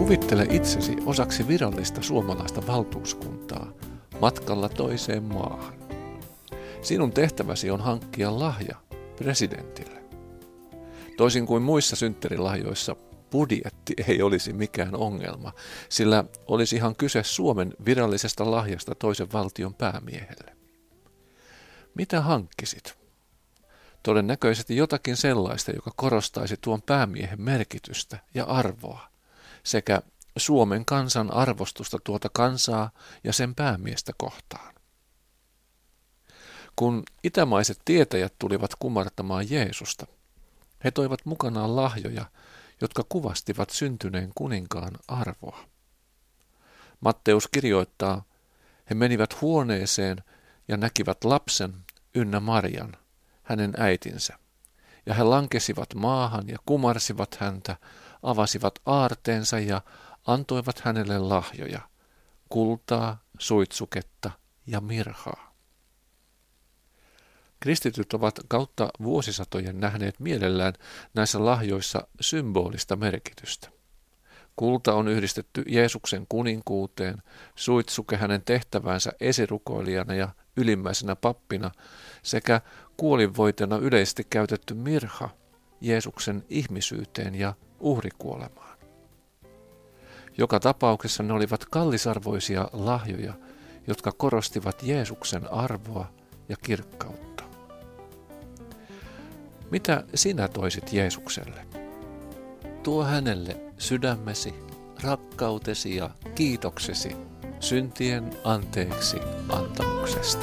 Kuvittele itsesi osaksi virallista suomalaista valtuuskuntaa matkalla toiseen maahan. Sinun tehtäväsi on hankkia lahja presidentille. Toisin kuin muissa synttärilahjoissa, budjetti ei olisi mikään ongelma, sillä olisi ihan kyse Suomen virallisesta lahjasta toisen valtion päämiehelle. Mitä hankkisit? Todennäköisesti jotakin sellaista, joka korostaisi tuon päämiehen merkitystä ja arvoa, sekä Suomen kansan arvostusta tuota kansaa ja sen päämiestä kohtaan. Kun itämaiset tietäjät tulivat kumartamaan Jeesusta, he toivat mukanaan lahjoja, jotka kuvastivat syntyneen kuninkaan arvoa. Matteus kirjoittaa, he menivät huoneeseen ja näkivät lapsen ynnä Marian, hänen äitinsä, ja he lankesivat maahan ja kumarsivat häntä, avasivat aarteensa ja antoivat hänelle lahjoja, kultaa, suitsuketta ja mirhaa. Kristityt ovat kautta vuosisatojen nähneet mielellään näissä lahjoissa symbolista merkitystä. Kulta on yhdistetty Jeesuksen kuninkuuteen, suitsuke hänen tehtävänsä esirukoilijana ja ylimmäisenä pappina sekä kuolinvoitena yleisesti käytetty mirha Jeesuksen ihmisyyteen ja uhrikuolemaan. Joka tapauksessa ne olivat kallisarvoisia lahjoja, jotka korostivat Jeesuksen arvoa ja kirkkautta. Mitä sinä toisit Jeesukselle? Tuo hänelle sydämesi, rakkautesi ja kiitoksesi syntien anteeksi antamuksesta.